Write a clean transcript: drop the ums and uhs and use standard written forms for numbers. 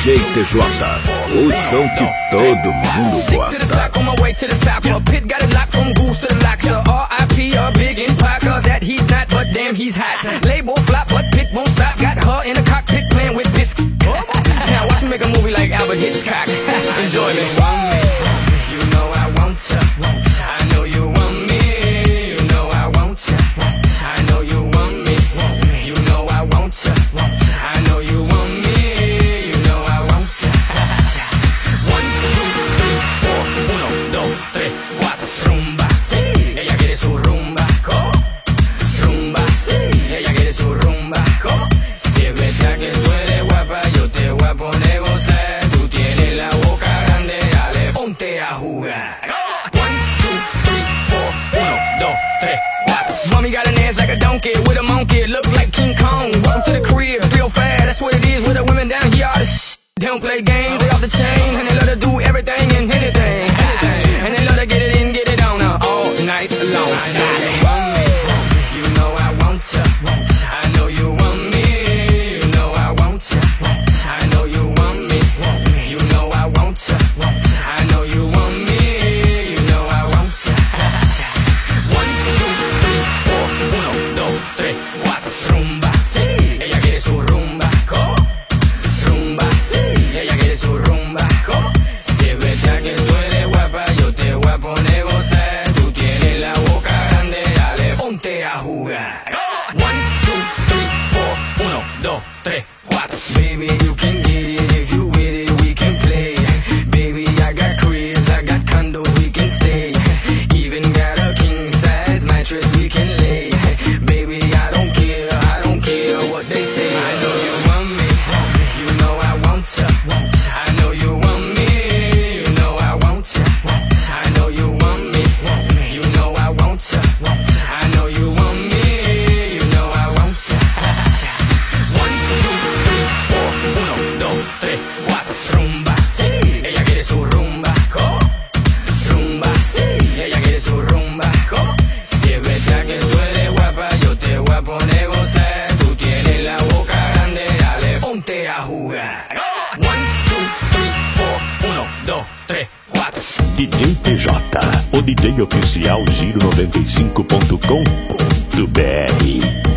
DJ TJ, o som que todo mundo gosta. He's hot. Label flop, but Pit won't stop. Got her in the cockpit playing with bits. Now watch me make a movie like Albert Hitchcock. Enjoy me. You know I want ya. I know you want me. You know I want ya. I know you want me. You know I want ya. I know you want me. You know I want ya. 1, 2, 3, 4. 1, 2, 3, 4. Rumba. Ella quiere su rumba. Rumba. Ella quiere su rumba. Si es verdad que tú eres guapa, yo te voy a poner gozar. Tú tienes la boca grande, dale, ponte a jugar. 1, 2, 3, 4. 1, 2, 3, 4. Mommy got an ass like a donkey with a monkey, look like King Kong. Welcome to the crib, real fast, that's what it is with the women down here. All the they don't play games, they off the chain, and they love to do everything and anything. And they love to get it in, get it on all night long. You know I want ya. I know you want me. You know I want ya. I know you want me. You know I want ya. I know you want me. You know I want ya. 1, 2, 3, 4. 1, 2, 3, 4. Rumba. Ella quiere su rumba. Rumba. Ella quiere su rumba. Si es verdad que tú eres guapa, yo te voy a poner gozar. Tú tienes la boca grande, dale, ponte a jugar. 1, 2, 3, 4. 1, 2, 3, 4. Baby, you can get it if you with it, we can play. Baby, I got cribs, I got condos, we can stay. Even got a king size mattress we can lay. Baby, I don't care what they say. I know you want me, you know I want ya. I know you want me, you know I want ya. I know you want me, you know I want ya. I know you want me, you know I want ya. 1, 2, 3, 4. 1, 2, 3, 4. Rumba. Ella quiere su rumba. Rumba. Ella quiere su rumba. Si es verdad que tú eres guapa, yo te voy a poner gozar. Tú tienes la boca grande, dale, ponte a jugar. 1, 2, 3, 4. 1, 2, 3, 4. DJ TJ, o DJ oficial Giro 95.com.br.